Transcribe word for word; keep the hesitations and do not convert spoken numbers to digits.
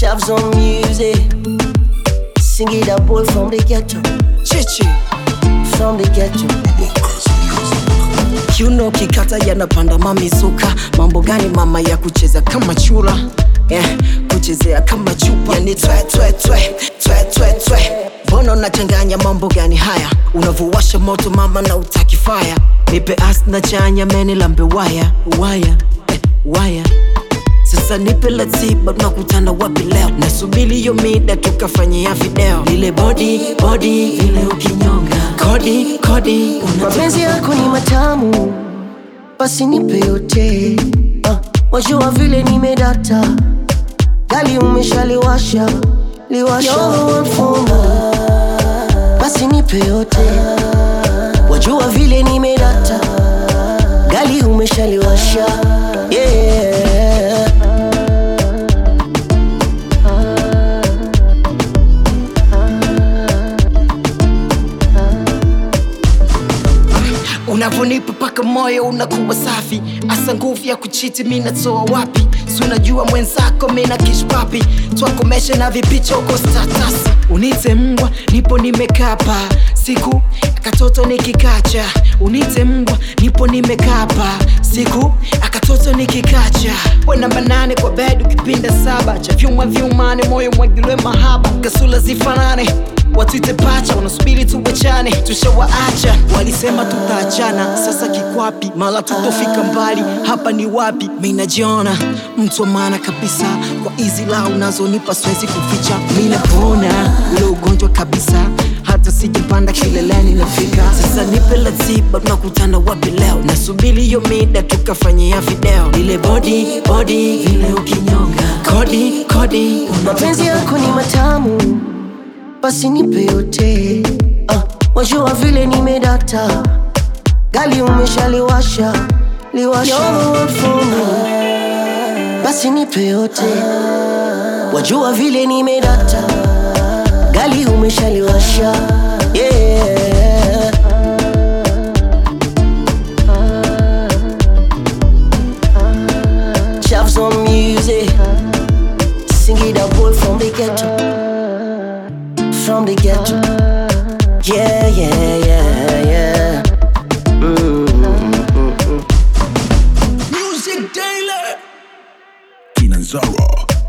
Chavs on music. Sing it a boy from the ghetto. Chichi From the ghetto. Kiuno kikata yanapanda mamizuka. Mambo gani mama ya kucheza kama chura? Yeah, kuchezea kama chupa. Yani twe twe twe twe twe twe. Bono nachanganya mambo gani haya? Unavuwasha moto mama na utaki fire. Nipe as na chanya meni lambe waya waya eh, waya. Sasa nipe latiba tunakutana wapi leo? Nasubili yo mida tukafanyia video. Lile body body vile ukinyonga. Kodi kodi Mapenzi yako ni matamu, basi nipe yote. uh, Wajua vile nimedata, gali umeshaliwasha liwasha. You're the one for me, basi nipe yote. Wajua vile nimedata, gali umeshaliwasha. Yeah. Unavonipa paka moyo unakuwa safi. Asa nguvu ya kuchiti mina toa wapi? Si unajua mwenzako mina kishpapi. Twakomesha na vipicha uko status. Unite mbwa nipo nimekapa. Siku akatoto nikikacha. Unite mbwa nipo nimekapa. Siku akatoto nikikacha. We namba nane kwa bed ukipinda saba. Cha vyuma vyumane moyo mwagilwe mahaba. Kasula zifanane watuite pacha, wanasubiri tuwachane. Tushawaacha, walisema tutaachana. Sasa kikwapi, mala tutofika mbali. Hapa ni wapi? Mina jiona mtu wa maana kabisa. Kwa hizi la unazonipa siwezi kuficha. Mina pona ule ugonjwa kabisa. Hata sijapanda kileleni nafika. Sasa nipe latiba tunakutana wapi leo? Nasubili yo mida tukafanyia video. Lile body body vile ukinyonga. Kodi kodi Mapenzi yako ni matamu, basi nipe yote. uh, Wajua vile nimedata, gali umeshaliwasha liwasha. You're the one for me, basi nipe yote. Wajua vile nimedata, gali umeshaliwasha. Yeah. Chavs on music. Sing it a boy from the ghetto. From the ghetto. Yeah, yeah, yeah, yeah. Mm, mm, mm, mm. Music Daily Kinanzara.